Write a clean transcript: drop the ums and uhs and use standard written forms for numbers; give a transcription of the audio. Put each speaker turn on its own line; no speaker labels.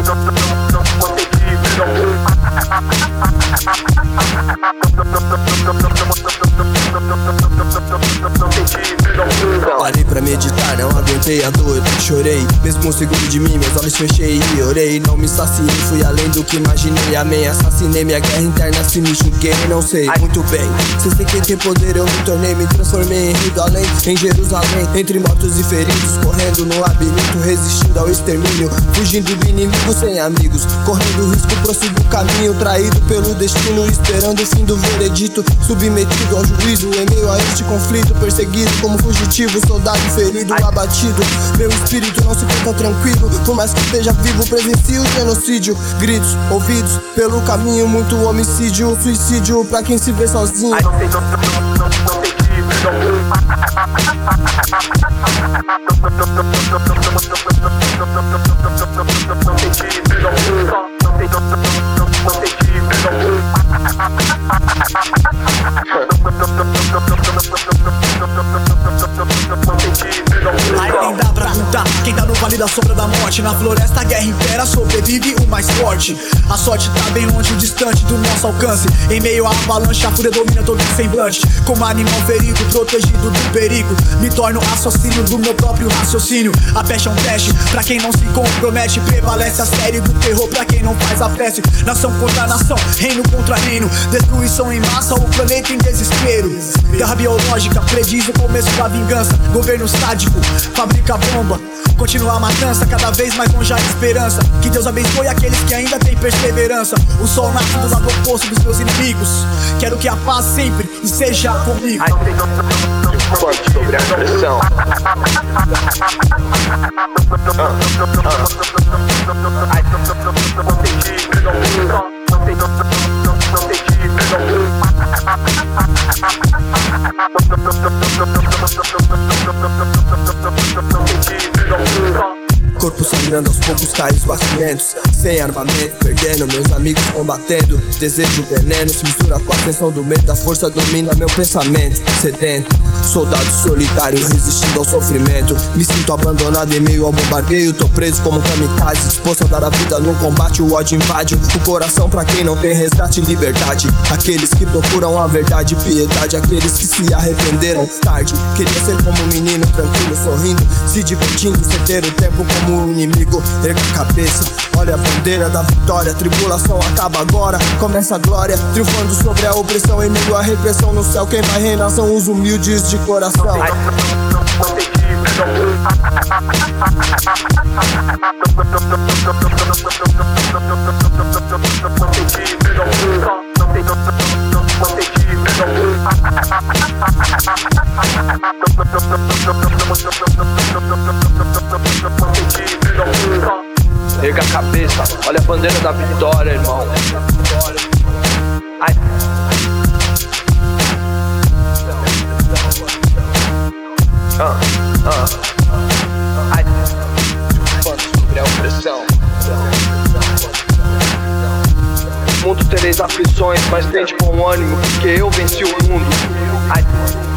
Parei pra meditar, não aguentei a dor, chorei. Mesmo seguro de mim, meus olhos fechei e orei. Não me saciei, fui além do que imaginei. Amém, assassinei, minha guerra interna se me julguei. Não sei, muito bem, se sei quem tem poder eu me tornei. Me transformei em rio do além, em Jerusalém. Entre mortos e feridos, correndo no labirinto, resistindo ao extermínio, fugindo do inimigo sem amigos, correndo risco, prossigo o caminho, traído pelo destino, esperando o fim do veredito, submetido ao juízo, em meio a este conflito, perseguido como fugitivo, soldado ferido, abatido. Meu espírito não se fica tranquilo, por mais que esteja vivo, presencio o genocídio. Gritos ouvidos pelo caminho, muito homicídio, suicídio pra quem se vê sozinho.
Aí nem dá pra contar quem tá no vale da sombra da morte. Na floresta a guerra impera, sobrevive o mais forte. A sorte tá bem longe, distante do nosso alcance. Em meio à avalanche a fúria domina todo o semblante. Como animal ferido, protegido do perigo, me torno assassino do meu próprio raciocínio. A peste é um teste pra quem não se compromete. Prevalece a série do terror pra quem não faz a prece. Nação contra nação, reino contra reino, destruição em massa, o planeta em desespero. Guerra biológica prediz o começo da vingança. Governo sádico, fabrica bomba, continua a matança, cada vez mais longe a esperança. Que Deus abençoe aqueles que ainda têm perseverança. O sol nasce do lado oposto dos meus inimigos. Quero que a paz sempre esteja comigo.
Forte sobre a pressão.
Corpo sangrando aos poucos, cai os batimentos, sem armamento, perdendo meus amigos combatendo. Desejo veneno se mistura com a tensão do medo. A força domina meu pensamento, sedento, soldado solitário resistindo ao sofrimento. Me sinto abandonado em meio ao bombardeio. Tô preso como um kamikaze, disposto a dar a vida no combate. O ódio invade o coração pra quem não tem resgate e liberdade. Aqueles que procuram a verdade e piedade, aqueles que se arrependeram tarde. Queria ser como um menino tranquilo, sorrindo, se divertindo, sem ter o tempo como o inimigo. Erga a cabeça, olha a bandeira da vitória. Tribulação acaba agora, começa a glória. Triunfando sobre a opressão, em meio à repressão. No céu quem vai reinar são os humildes de coração.
Erga a cabeça, olha a bandeira da vitória, irmão. Ai. Ai. Sobre a opressão. No mundo tereis aflições, mas tende bom ânimo, porque eu venci o mundo. Ai.